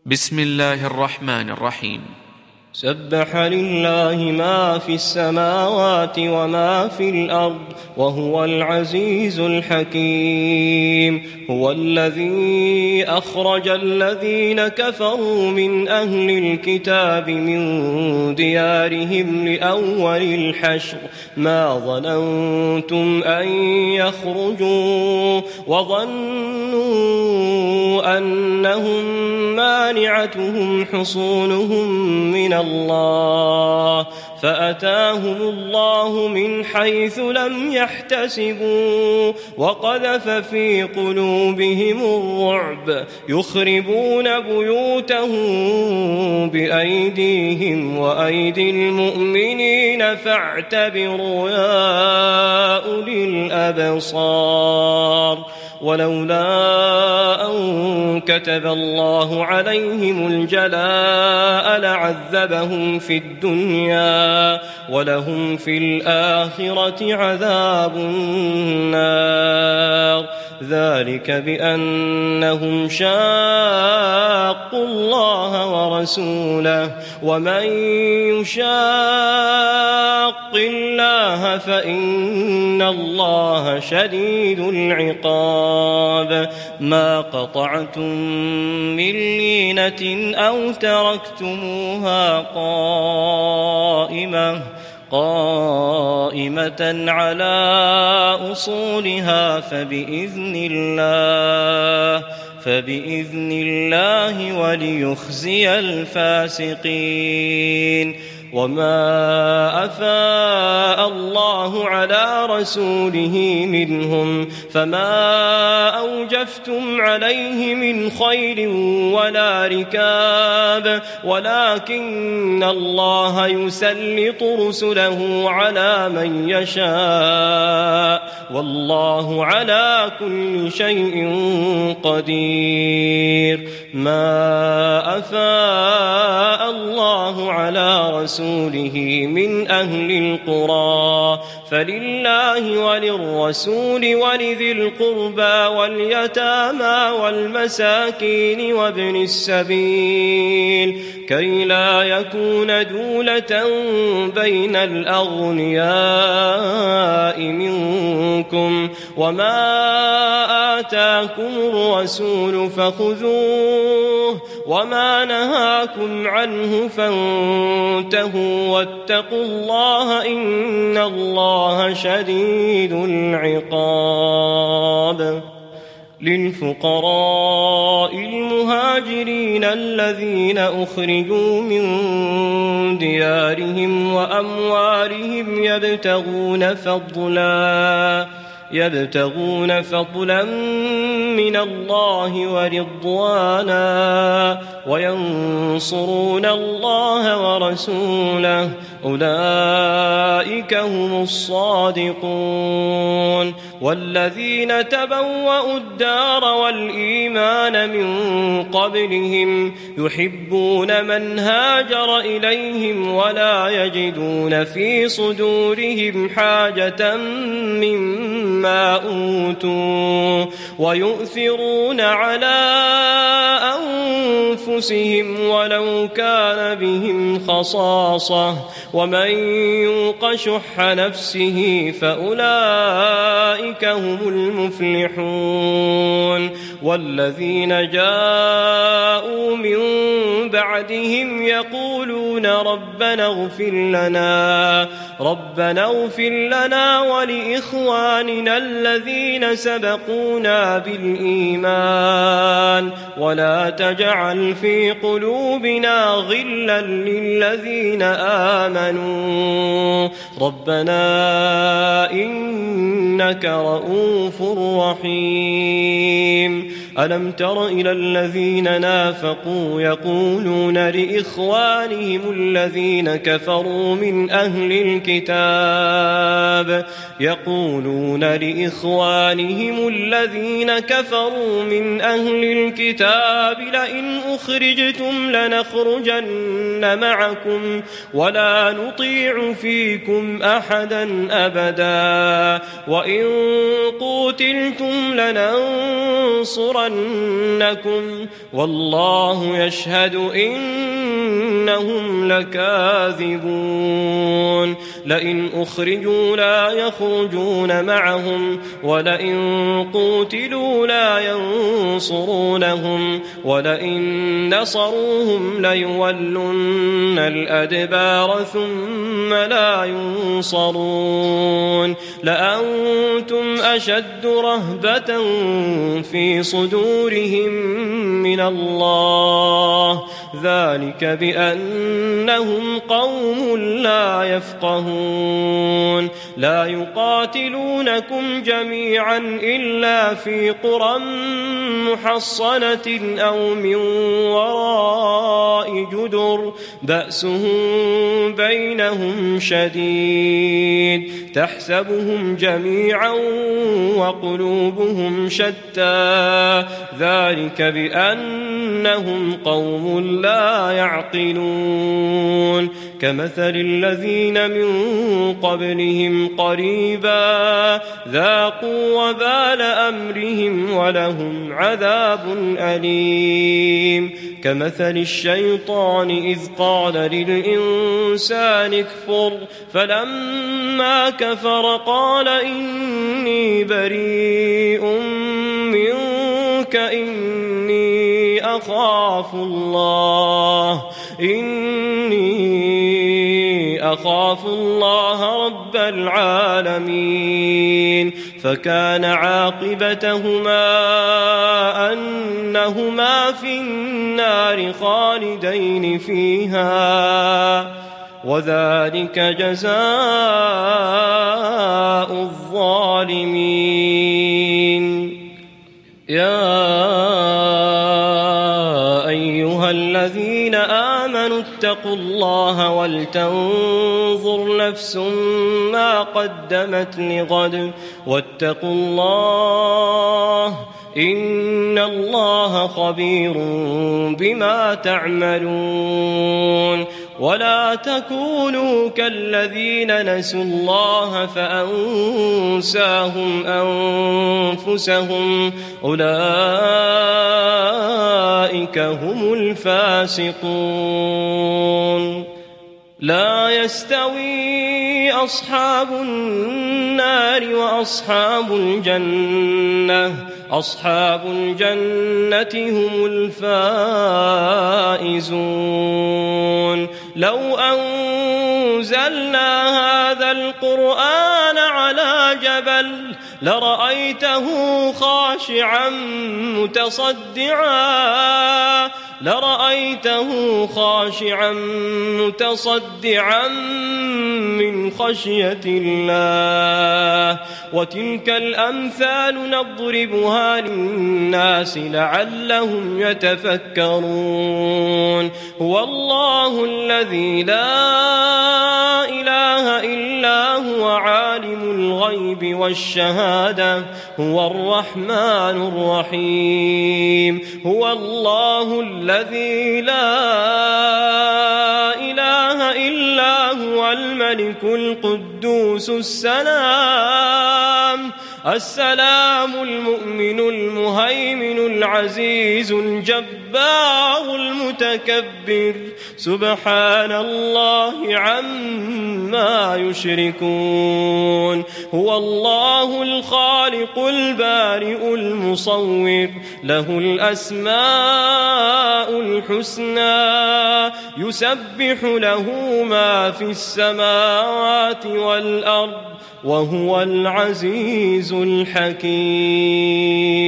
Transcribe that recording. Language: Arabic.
بسم الله الرحمن الرحيم. سبح لله ما في السماوات وما في الأرض وهو العزيز الحكيم. هو الذي أخرج الذين كفروا من أهل الكتاب من ديارهم لأول الحشر ما ظننتم أن يخرجوا وظنوا أنهم مانعتهم حصونهم من الله فأتاهم الله من حيث لم يحتسبوا وقذف في قلوبهم الرعب يخربون بيوتهم بأيديهم وأيدي المؤمنين فاعتبروا يا أولي الأبصار. ولولا أن كتب الله عليهم الجلاء لعذبهم في الدنيا ولهم في الآخرة عذاب النار. ذلك بأنهم شاقوا الله ورسوله ومن يشاق الله فإن الله شديد العقاب. ما قطعتم من لينة أو تركتموها قائمة على أصولها فبإذن الله وليخزي الفاسقين. وما أفاء الله على رسوله منهم فما أوجفتم عليه من خيل ولا ركاب ولكن الله يسلط رسله على من يشاء والله على كل شيء قدير. ما أفاء الله على رسوله من أهل القرى فلله وللرسول ولذي القربى واليتامى والمساكين وابن السبيل كي لا يكون دولة بين الأغنياء منكم. وما آتاكم الرسول فخذوه وما نهاكم عنه فانتهوا واتقوا الله إن الله شديد العقاب. للفقراء المهاجرين الذين أخرجوا من ديارهم وأموالهم يبتغون فضلا من الله ورضوانا وينصرون الله ورسوله أولئك هم الصادقون. والذين تبوأوا الدار والإيمان من قبلهم يحبون من هاجر إليهم ولا يجدون في صدورهم حاجة مما أوتوا ويؤثرون على أنفسهم ولو كان بهم خصاصة ومن يوق شح نفسه فأولئك هم المفلحون. والذين جاءوا من بعدهم يقولون ربنا اغفر لنا ولإخواننا الذين سبقونا بالإيمان ولا تجعل في قلوبنا غلا للذين آمنوا ربنا إنك رؤوف رحيم. ألم تر إلى الذين نافقوا يقولون لإخوانهم الذين كفروا من أهل الكتاب لئن أخرجتم لنخرجن معكم ولا نطيع فيكم أحدا أبدا وإن قوتلتم لننصرن ليبطشنكم والله يشهد إنهم لكاذبون لئن أخرجوا لا يخرجون معهم ولئن قوتلوا لا ينصرونهم ولئن نصروهم ليولن الأدبار ثم لا ينصرون لأنتم أشد رهبة في صدورهم من الله ذلك بأنهم قوم لا يفقهون لا يقاتلونكم جميعا إلا في قرى محصنة أو من وراء جدر بأسهم بينهم شديد تحسبهم جميعا وقلوبهم شتى ذلك بأنهم قوم لا يعقلون كمثل الذين من قبلهم قريبا ذاقوا وبال أمرهم ولهم عذاب أليم كمثل الشيطان إذ قال للإنسان اكفر فلما كفر قال إني بريء منك إني أخاف الله رب العالمين فكان عاقبتهما أنهما في النار خالدين فيها وذلك جزاء الظالمين يا أيها الذين آمنوا اتقوا الله ولتنظر نفس ما قدمت لغد واتقوا الله إن الله خبير بما تعملون ولا تكونوا كالذين نسوا الله فأنساهم أنفسهم أولئك هم الفاسقون لا يستوي أصحاب النار وأصحاب الجنة أصحاب الجنة هم الفائزون لو أنزلنا هذا القرآن على جبل لرأيته خاشعا متصدعا من خشية الله وتلك الأمثال نضربها للناس لعلهم يتفكرون هو الله الذي لا إله إلا هو عالم الغيب والشهادة هو الرحمن الرحيم هو الله الذي لا إله إلا هو الملك القدوس السلام المؤمن المهيمن العزيز الجبار المتكبر سبحان الله عما يشركون هو الله الخالق البارئ المصور له الأسماء الحسنى يسبح له ما في السماوات والأرض وهو العزيز الحكيم